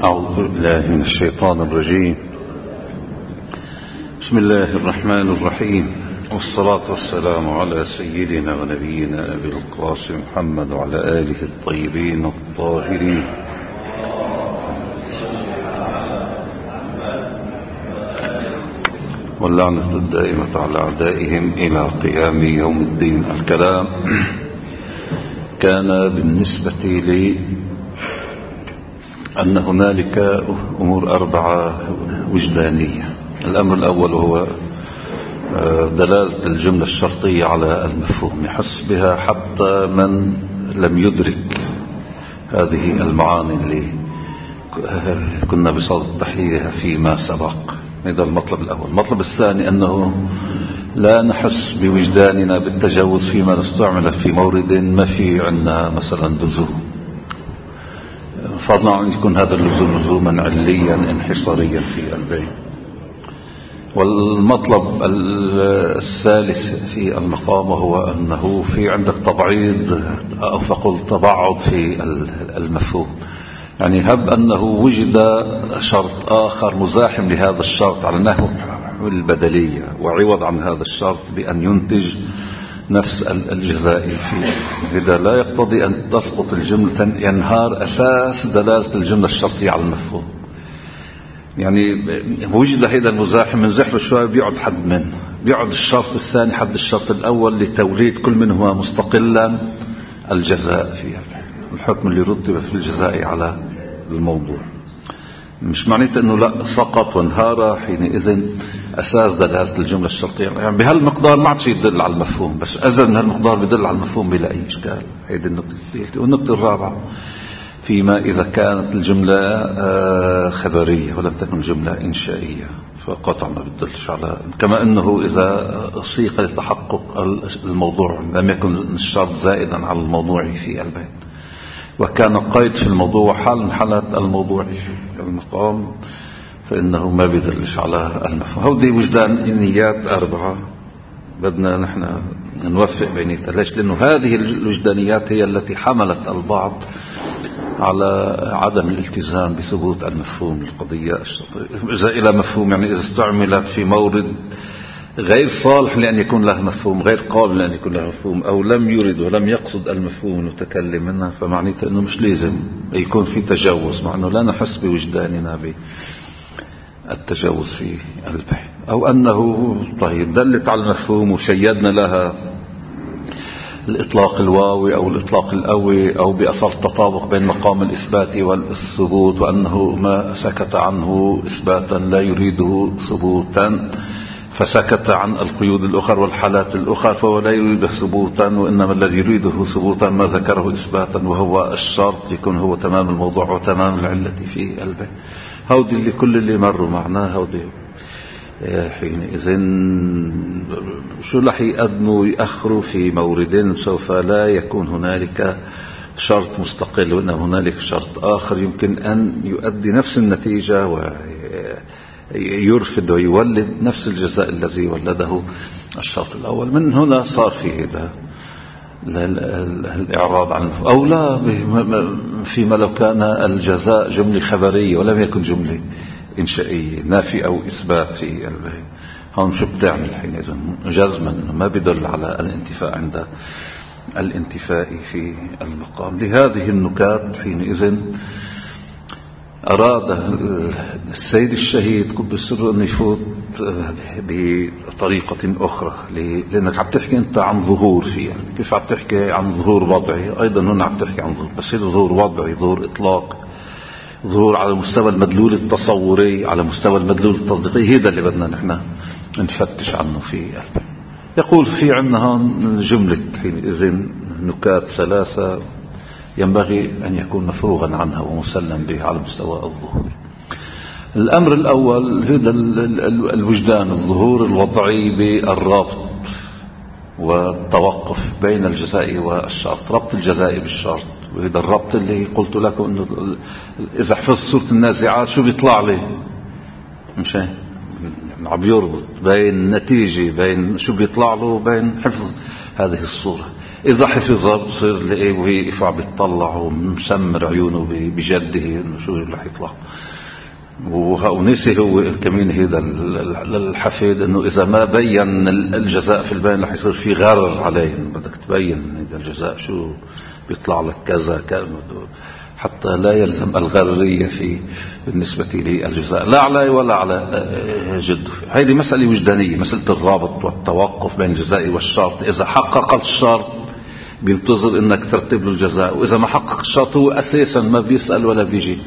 أعوذ بالله من الشيطان الرجيم. بسم الله الرحمن الرحيم، والصلاة والسلام على سيدنا ونبينا أبي القاسم محمد وعلى آله الطيبين الطاهرين. واللعنة الدائمة على أعدائهم إلى قيام يوم الدين. الكلام كان بالنسبة لي أن هنالك أمور 4 وجدانية. الأمر الأول هو دلالة الجملة الشرطية على المفهوم، يحس بها حتى من لم يدرك هذه المعاني اللي كنا بصدد تحليلها فيما سبق. هذا المطلب الأول. المطلب الثاني أنه لا نحس بوجداننا بالتجاوز فيما نستعمل في مورد ما في عندنا مثلا لزوم، فضلا عن يكون هذا اللزوم لزوما عليا انحصاريا في البيت. والمطلب الثالث في المقام هو أنه في عندك تبعيض أو فقل تبعض في المفهوم. يعني هب أنه وجد شرط آخر مزاحم لهذا الشرط على نحو البدلية، وعوض عن هذا الشرط بأن ينتج نفس الجزاء فيه، إذا لا يقتضي أن تسقط الجملة، ينهار أساس دلالة الجملة الشرطية على المفهوم. يعني وجد هذا المزاحم من زحله شوي بيقعد حد منه، بيقعد الشرط الثاني حد الشرط الأول لتوليد كل منهما مستقلا الجزاء فيها، الحكم اللي رتب في الجزاء على الموضوع. مش معنيته أنه لا سقط وانهار حينئذ أساس دلالة الجملة الشرطية. يعني بهالمقدار ما عاد شيء يدل على المفهوم، بس أزل من هالمقدار بدل على المفهوم بلا أي إشكال. هذه النقطة. والنقطة الرابعة فيما إذا كانت الجملة خبرية ولم تكن جملة إنشائية فقطعا ما بدلش على، كما أنه إذا سيق لتحقق الموضوع لم يكن الشرط زائدا على الموضوع في البيت، وكان قيد في الموضوع حال من حالات الموضوع في المقام، فإنه ما بيدلش على المفهوم. هودي وجدانيات 4 بدنا نحن نوفق بينيتها. ليش؟ لأنه هذه الوجدانيات هي التي حملت البعض على عدم الالتزام بثبوت المفهوم للقضية الشرطية. إذا إلى مفهوم، يعني إذا استعملت في مورد غير صالح لأن يكون له مفهوم، غير قابل لأن يكون له مفهوم، أو لم يرد ولم يقصد المفهوم المتكلم منها، فمعنيته أنه مش لازم يكون في تجاوز، مع أنه لا نحس بوجداننا بالتجاوز في البحث، أو أنه طيب دلت على المفهوم وشيدنا لها الإطلاق الواوي أو الإطلاق الأوي أو بأصل التطابق بين مقام الإثبات والثبوت، وأنه ما سكت عنه إثباتا لا يريده ثبوتا، فسكت عن القيود الأخرى والحالات الأخرى فهو لا يريده ثبوتا، وإنما الذي يريده ثبوتا ما ذكره إثباتا، وهو الشرط يكون هو تمام الموضوع وتمام العلة في البيت. هودي اللي كل اللي مروا معنا هودي حينئذ شو رح يقدموا يأخروا في مورد سوف لا يكون هنالك شرط مستقل، وإن هنالك شرط آخر يمكن أن يؤدي نفس النتيجة ويرفد ويولد نفس الجزاء الذي ولده الشرط الأول. من هنا صار في هذا الإعراض عن أو لا، فيما لو كان الجزاء جملة خبرية ولم يكن جملة إنشائية نافي أو إثبات في البيت، هون شو بتعمل حينئذ؟ جزما ما بدل على الانتفاء عند الانتفاء في المقام. لهذه النكات حينئذ أراد السيد الشهيد قدس سره أن يفوت بطريقة أخرى، لأنك عم تحكي أنت عن ظهور فيها، كيف عم تحكي عن ظهور وضعي، أيضا هنا عم تحكي عن ظهور، بس هذا ظهور وضعي، ظهور إطلاق، ظهور على مستوى المدلول التصوري، على مستوى المدلول التصديقي. هذا اللي بدنا نحن نفتش عنه في قلبه. يقول في عندنا هون جملة حينئذ نكات 3 ينبغي أن يكون مفروغا عنها ومسلم به على مستوى الظهور. الأمر الأول هذا الوجدان، الظهور الوضعي بالربط والتوقف بين الجزاء والشرط، ربط الجزاء بالشرط. وهذا الربط اللي قلت لكم أنه إذا حفظت سورة النازعات شو بيطلع لي؟ مش عم يربط بين نتيجة، بين شو بيطلع له، بين حفظ هذه الصورة. إذا حفظها بصير لقيه ويقف عم بيطلع ومسمر عيونه بجده إنه شو رح يطلع. ونسي هو كمين هذا الحفيد إنه إذا ما بين الجزاء في البين رح يصير في غرر عليه، بدك تبين هذا الجزاء شو بيطلع لك كذا حتى لا يلزم الغررية في بالنسبة للجزاء لا علي ولا على جده. هذه مسألة وجدانية، مسألة الرابط والتوقف بين الجزاء والشرط. إذا حقق الشرط بينتظر إنك ترتب له الجزاء، وإذا ما حقق الشرط هو أساسا ما بيسأل ولا بيجي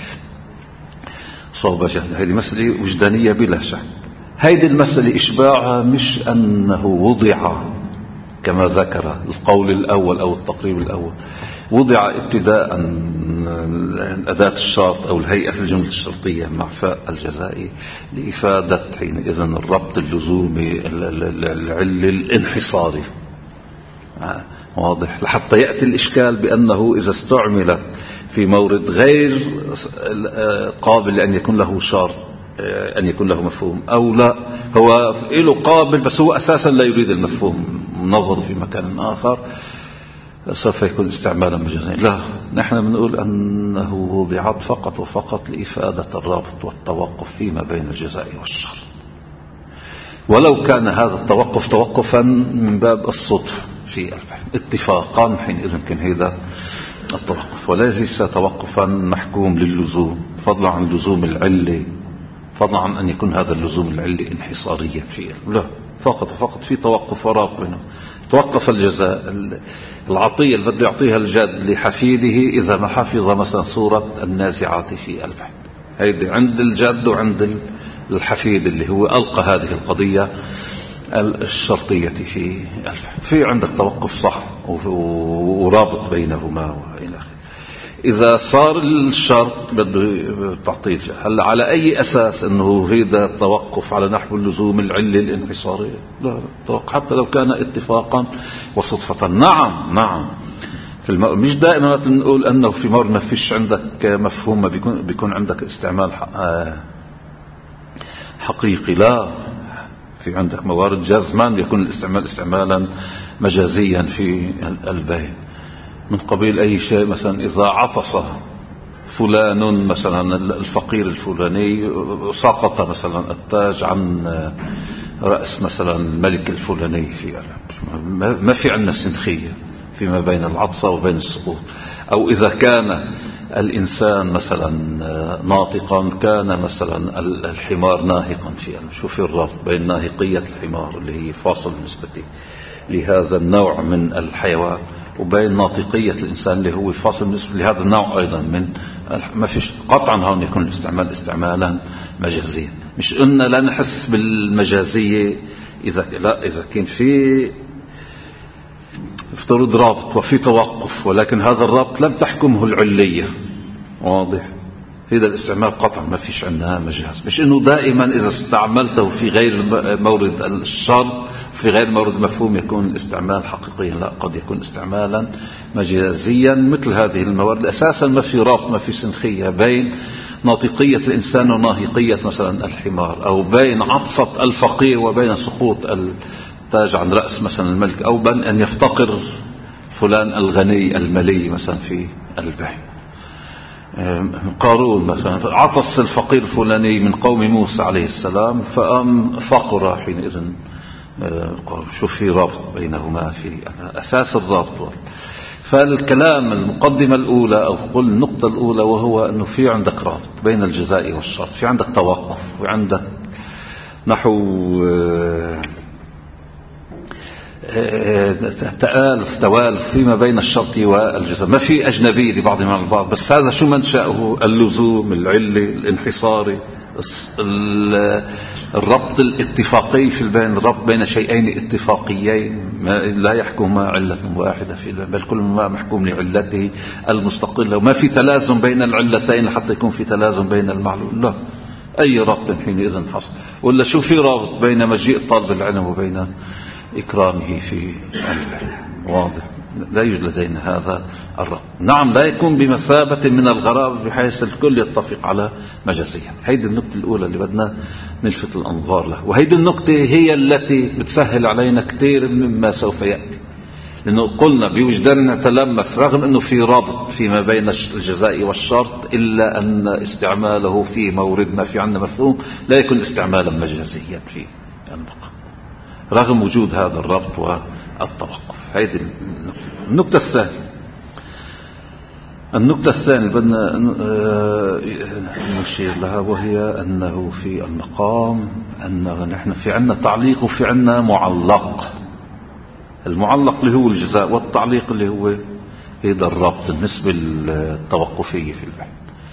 صوب جهد. هذه مسألة وجدانية بلا شك. هذه المسألة إشباعها مش أنه وضع كما ذكر القول الأول أو التقريب الأول، وضع ابتداء أداة الشرط أو الهيئة في الجملة الشرطية مع فاء الجزاء لإفادة حينئذ الربط اللزومي العلي الانحصاري. واضح؟ لحتى يأتي الإشكال بأنه إذا استعملت في مورد غير قابل لأن يكون له شرط، أن يكون له مفهوم، أو لا هو له قابل بس هو أساسا لا يريد المفهوم، نظر في مكان آخر، سوف يكون استعمالا مجازيا. لا، نحن بنقول أنه وضعت فقط وفقط لإفادة الرابط والتوقف فيما بين الجزاء والشرط، ولو كان هذا التوقف توقفا من باب الصدفة في البحث اتفاقا، حينئذ كان هذا التوقف، وليس توقفا محكوم للزوم، فضلا عن لزوم العلة، فضلا عن أن يكون هذا اللزوم العلي انحصاريا فيه. لا، فقط في توقف ورابط بينه. توقف الجزاء، العطية اللي بده يعطيها الجد لحفيده إذا ما حفظ مثلا سورة النازعات في البحث، هيدي عند الجد وعند الحفيد اللي هو ألقى هذه القضية الشرطية في البحث. في عندك توقف صح ورابط بينهما وإلى آخره. إذا صار الشرط بده تعطيه هل على أي أساس أنه هذا التوقف على نحو اللزوم العلي الانحصاري؟ لا، حتى لو كان اتفاقا وصدفة. نعم مش دائما نقول أنه في مورد ما فيش عندك مفهوم، ما بيكون عندك استعمال حقيقي. لا، في عندك موارد جازما يكون الاستعمال استعمالا مجازيا في البيع، من قبيل أي شيء. مثلا إذا عطس فلان مثلا الفقير الفلاني سقط مثلا التاج عن رأس مثلا الملك الفلاني، ما في عندنا سنخية فيما بين العطسة وبين السقوط. أو إذا كان الإنسان مثلا ناطقا، كان مثلا الحمار ناهقا شوف الربط بين ناهقية الحمار اللي هي فاصل بالنسبة لهذا النوع من الحيوان، وبين ناطقية الإنسان اللي هو فاصل بالنسبة لهذا النوع أيضا من. ما فيش قطعا هون يكون الاستعمال استعمالا مجازيا. مش قلنا لا نحس بالمجازية إذا كان في افترض رابط وفي توقف، ولكن هذا الرابط لم تحكمه العلية. واضح؟ هذا الاستعمال قطعا ما فيش عندها مجاز. مش انه دائما اذا استعملته في غير مورد الشرط في غير مورد مفهوم يكون الاستعمال حقيقيا. لا، قد يكون استعمالا مجازيا. مثل هذه الموارد اساسا ما في رابط، ما في سنخية بين ناطقية الانسان وناهقية مثلا الحمار، او بين عطسة الفقير وبين سقوط التاج عن رأس مثلا الملك، او بين ان يفتقر فلان الغني الملي مثلا في البيع. قارون مثلا عطس الفقير الفلاني من قوم موسى عليه السلام فأم فقر، حينئذ شوف في رابط بينهما في أساس الرابط. فالكلام المقدمة الأولى أو قل النقطة الأولى وهو أنه في عندك رابط بين الجزاء والشرط، في عندك توقف، وعندك نحو توالف فيما بين الشرط والجزاء. ما في أجنبي لبعضهم عن البعض، بس هذا شو منشأه؟ اللزوم العلي الانحصاري، الربط الاتفاقي في البين، الربط بين شيئين اتفاقيين لا يحكمها علة واحدة في البين، بل كل ما محكوم لعلته المستقلة، وما في تلازم بين العلتين حتى يكون في تلازم بين المعلول. لا، أي ربط حينئذ حصل. ولا شو في رابط بين مجيء طالب العلم وبين إكرامه في البيع؟ واضح؟ لا يوجد لدينا هذا الربط. نعم، لا يكون بمثابة من الغرابة بحيث الكل يتفق على مجازية. هيدي النقطة الأولى اللي بدنا نلفت الأنظار له، وهيدي النقطة هي التي بتسهل علينا كثير مما سوف يأتي. لأنه قلنا بوجداننا نتلمس رغم أنه في ربط فيما بين الجزاء والشرط، إلا أن استعماله في مورد ما في عندنا مفهوم لا يكون استعمالا مجازيا في المقام رغم وجود هذا الربط والتوقف. هذه النقطة الثانية. النقطة الثانية بدنا نشير لها، وهي أنه في المقام أنه نحن في عنا تعليق وفي عنا معلق. المعلق اللي هو الجزاء، والتعليق اللي هو هذا الربط النسبة التوقفية في البحث.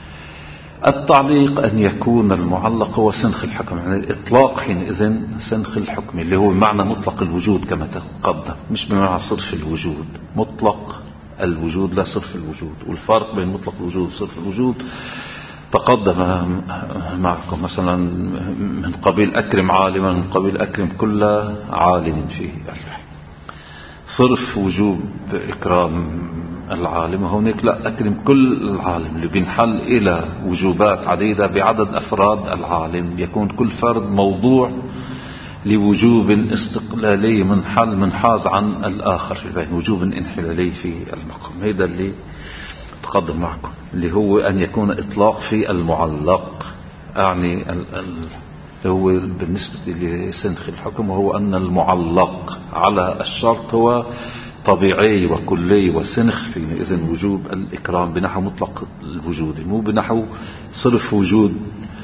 التعليق أن يكون المعلق هو سنخ الحكم، يعني الإطلاق حينئذ سنخ الحكم اللي هو معنى مطلق الوجود كما تقدم، مش بمعنى صرف الوجود. مطلق الوجود لا صرف الوجود، والفرق بين مطلق الوجود وصرف الوجود تقدم معكم. مثلا من قبيل أكرم عالما، من قبيل أكرم كل عالم فيه البحث. صرف وجوب إكرام العالم، وهناك لا، أكرم كل العالم اللي بينحل إلى وجوبات عديدة بعدد أفراد العالم، يكون كل فرد موضوع لوجوب استقلالي منحاز عن الآخر في البين، وجوب انحلالي في المقام. هذا اللي تقدم معكم، اللي هو أن يكون إطلاق في المعلق، يعني هو بالنسبة لسنخ الحكم، وهو أن المعلق على الشرط هو طبيعي وكلي وسنخ، حينئذ وجوب الإكرام بنحو مطلق الوجود، مو بنحو صرف وجود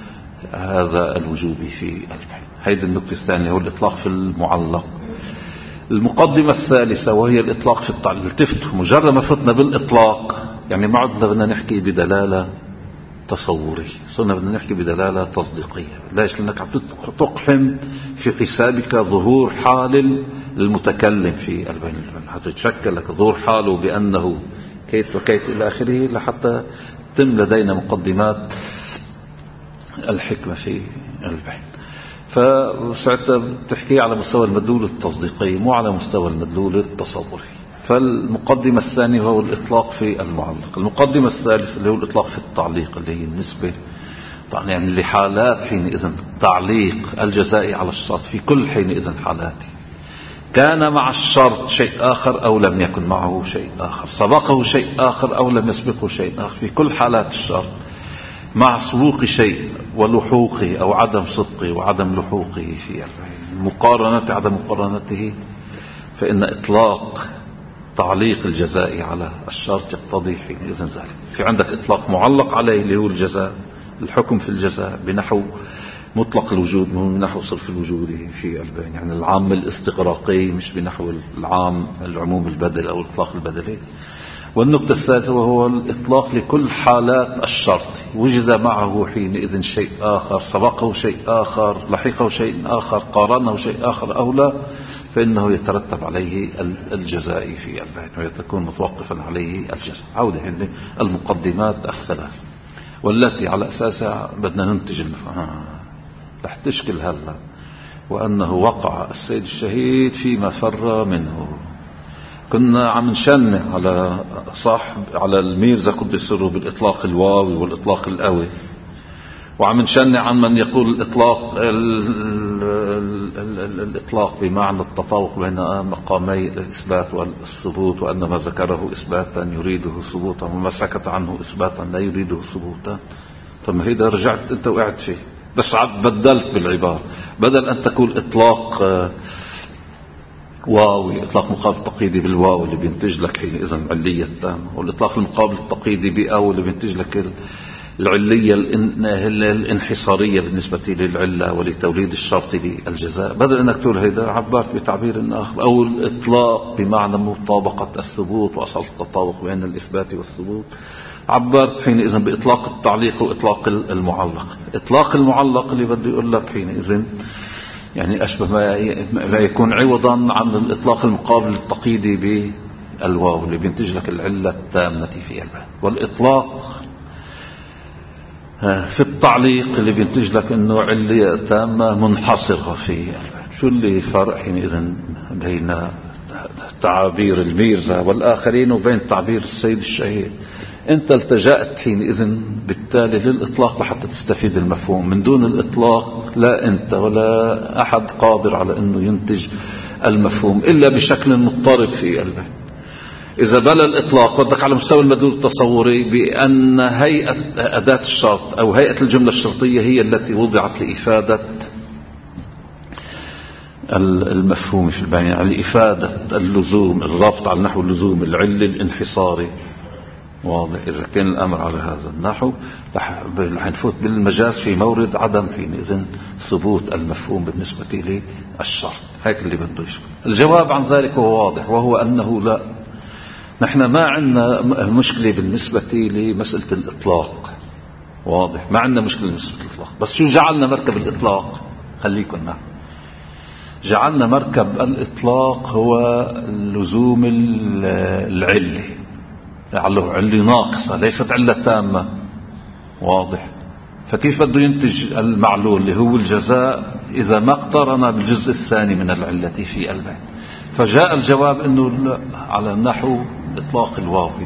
هذا الوجوب في البحث. هذه النقطة الثانية، هو الإطلاق في المعلق. المقدمة الثالثة وهي الإطلاق في التعليق. التفتوا مجرد ما فتنا بالإطلاق، يعني ما عدنا بدنا نحكي بدلالة تصورية، صرنا بدنا نحكي بدلالة تصديقية. ليش؟ لأنك عم تقحم في حسابك ظهور حال المتكلم في البين، حتى يتشكل لك ظهور حاله بأنه كيت وكيت إلى آخره، لحتى تم لدينا مقدمات الحكمة في البحث. فساعتها بتحكي على مستوى المدلول التصديقي، مو على مستوى المدلول التصوري. فالمقدمة الثانية هو الإطلاق في المعلق. المقدمة الثالثة اللي هو الإطلاق في التعليق، اللي هي النسبة، يعني لحالات حينئذ تعليق الجزاء على الشرط في كل حينئذ حالاته، كان مع الشرط شيء آخر أو لم يكن معه شيء آخر، سبقه شيء آخر أو لم يسبقه شيء آخر، في كل حالات الشرط، مع سبوق شيء ولحوقه أو عدم صدقه وعدم لحوقه، في مقارنة عدم مقارنته، فإن إطلاق تعليق الجزاء على الشرط يقتضي حينئذ ذلك. في عندك إطلاق معلق عليه اللي هو الجزاء، الحكم في الجزاء بنحو مطلق الوجود، مو بنحو صرف الوجود في البين، يعني العام الاستغراقي، مش بنحو العام العموم البدل أو الإطلاق البدلي. والنقطة الثالثة وهو الإطلاق لكل حالات الشرط، وجد معه حينئذ شيء آخر، سبقه شيء آخر، لحقه شيء آخر، قارنه شيء آخر أو لا، فإنه يترتب عليه الجزاء في البين، ويكون متوقفا عليه الجزاء. عودة عند المقدمات الثلاث، والتي على أساسها بدنا ننتج رح تشكل هلا، وأنه وقع السيد الشهيد فيما فر منه. كنا عم نشنع على صاحب، على الميرزا قدس سره بالإطلاق الواوي والإطلاق القوي، وعم نشنع عن من يقول الإطلاق بمعنى التطابق بين مقامي الإثبات والثبوت، وأن ما ذكره إثباتا يريده ثبوتا، وما سكت عنه إثباتا لا يريده ثبوتا. ثم هيدا رجعت أنت وقعت فيه، بس بدلت بالعبارة، بدل أن تقول إطلاق واوي، إطلاق مقابل تقييدي بالواو اللي بينتج لك حينئذ العلية التامة، والإطلاق المقابل التقييدي بأو اللي بينتج لك العلية الانحصارية بالنسبة للعلة ولتوليد الشرط للجزاء. بدل أنك تقول هيدا عبرت بتعبير آخر، أو الإطلاق بمعنى مطابقة الثبوت وأصل التطابق بين الإثبات والثبوت، عبرت حينئذ بإطلاق التعليق وإطلاق المعلق. إطلاق المعلق اللي بدي أقول لك حينئذ يعني أشبه ما يكون عوضا عن الإطلاق المقابل التقييدي بالواو اللي بينتج لك العلة التامة في الباب، والإطلاق في التعليق اللي بينتج لك أنه علة تامة منحصرة في الباب. شو اللي فرق حينئذ بين تعابير الميرزا والآخرين وبين تعبير السيد الشهيد؟ أنت التجأت حينئذ بالتالي للإطلاق لحتى تستفيد المفهوم. من دون الإطلاق لا أنت ولا أحد قادر على أنه ينتج المفهوم إلا بشكل مضطرب في قلبه. إذا بلا الإطلاق بدك على مستوى المدلول التصوري بأن هيئة أداة الشرط أو هيئة الجملة الشرطية هي التي وضعت لإفادة المفهوم في البيان، يعني إفادة اللزوم، الربط على نحو اللزوم العلي الانحصاري. واضح؟ إذا كان الأمر على هذا النحو رح نفوت بالمجاز في مورد عدم حينئذ ثبوت المفهوم بالنسبة للشرط. هيك اللي بده يشبه. الجواب عن ذلك هو واضح، وهو أنه لا، نحن ما عندنا مشكلة بالنسبة لمسألة الإطلاق. واضح؟ ما عندنا مشكلة بالنسبة للإطلاق، بس شو جعلنا مركب الإطلاق؟ خليكم معنا. جعلنا مركب الإطلاق هو اللزوم العلي، لعله علة ناقصة ليست علة تامة. واضح؟ فكيف بده ينتج المعلول اللي هو الجزاء إذا ما اقترن بالجزء الثاني من العلة في البيان؟ فجاء الجواب أنه على النحو إطلاق الواوي،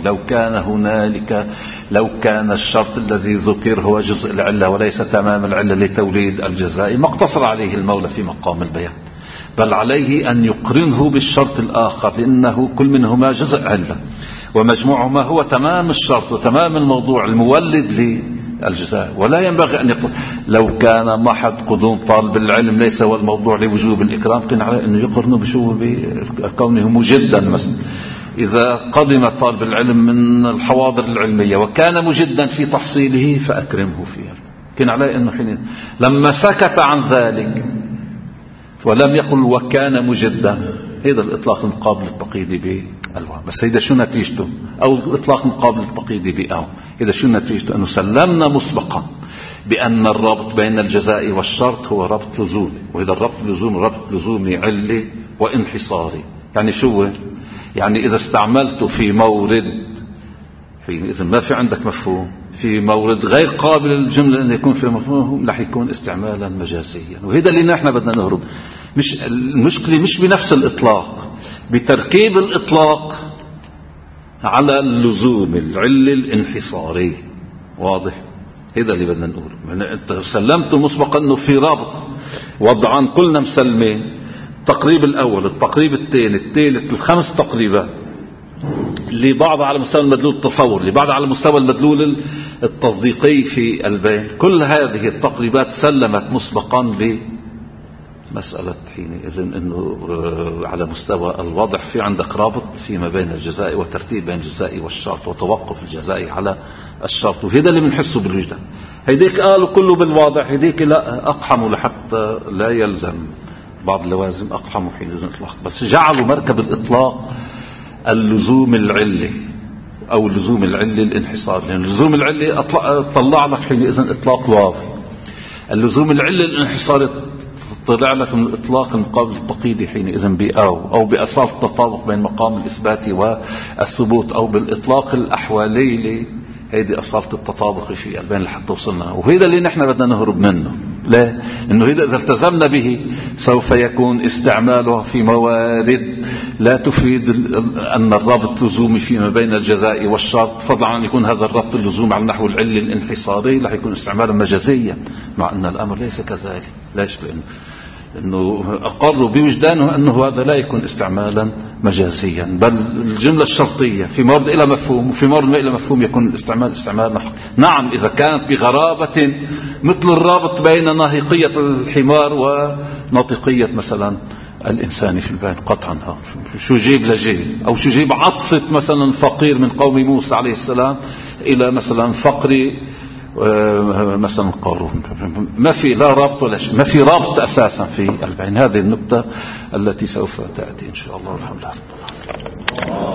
لو كان الشرط الذي ذكر هو جزء العلة وليس تمام العلة لتوليد الجزاء ما اقتصر عليه المولى في مقام البيان، بل عليه أن يقرنه بالشرط الآخر، لأنه كل منهما جزء علة ومجموعهما هو تمام الشرط وتمام الموضوع المولد للجزاء. ولا ينبغي أن يقول لو كان محض قدوم طالب العلم ليس هو الموضوع لوجوب الإكرام، كان عليه أنه يقرنه بكونه مجدا. مثلا إذا قدم طالب العلم من الحواضر العلمية وكان مجدا في تحصيله فأكرمه فيها، كان عليه أنه حين لما سكت عن ذلك ولم يقل وكان مجدا، هذا الإطلاق المقابل التقييدي بالواو. بس هذا شو نتيجته؟ أو الإطلاق المقابل التقييدي بأو، هذا شو نتيجته؟ أنه سلمنا مسبقا بأن الربط بين الجزاء والشرط هو ربط لزومي، وإذا الربط لزومي ربط لزومي علي وانحصاري. يعني شو؟ يعني إذا استعملته في مورد إذا ما في عندك مفهوم، في مورد غير قابل للجملة أن يكون في مفهوم، رح يكون استعمالا مجازيا. وهذا اللي نحن بدنا نهرب. مش المشكلة مش بنفس الإطلاق، بتركيب الإطلاق على اللزوم العلي الانحصاري. واضح؟ هذا اللي بدنا نقوله. يعني أنت سلمت مسبقا أنه في رابط وضعان كلنا مسلمين، التقريب الأول، التقريب الثاني، الثالث، الخمس تقريبات، لبعض على مستوى المدلول التصور، لبعض على مستوى المدلول التصديقي في البيان. كل هذه التقريبات سلمت مسبقا بمسألة حينئذ أنه على مستوى الوضع في عندك رابط فيما بين الجزاء وترتيب بين الجزاء والشرط وتوقف الجزاء على الشرط. وهذا اللي بنحسه بالوجدان. هيديك قالوا كله بالواضع، هيديك لا، أقحموا لحتى لا يلزم بعض اللوازم، أقحموا حينئذ إطلاق. بس جعلوا مركب الإطلاق اللزوم العلي أو اللزوم العلي الانحصار، لأن اللزوم العلي طلع لك حينئذ إطلاق واضح. اللزوم العلي الانحصار طلع لك من الإطلاق المقابل التقييدي حينئذ أو بأصالة التطابق بين مقام الإثبات والثبوت، أو بالإطلاق الأحوالي هذه أصالة التطابق في البيان لحتى وصلنا. وهذا اللي نحن بدنا نهرب منه. لا، إنه إذا التزمنا به سوف يكون استعماله في موارد لا تفيد أن الرابط لزومي فيما بين الجزاء والشرط، فضلا عن يكون هذا الربط اللزومي على النحو العلي الانحصاري رح يكون استعمالا مجازيا، مع أن الأمر ليس كذلك. ليش؟ لأنه أقروا بوجدانه أنه هذا لا يكون استعمالا مجازيا، بل الجملة الشرطية في مورد إلى مفهوم وفي مورد ما إلى مفهوم يكون الاستعمال استعمال محق. نعم، إذا كانت بغرابة مثل الرابط بين ناهقية الحمار وناطقية مثلا الإنسان في البيان قطعا، شو جيب لجيب، أو شو جيب عطسة مثلا فقير من قوم موسى عليه السلام إلى مثلا فقر مثلا قارون، ما في لا رابط ولا شيء، ما في رابط أساسا في البيان. هذه النقطة التي سوف تأتي إن شاء الله والحمد لله.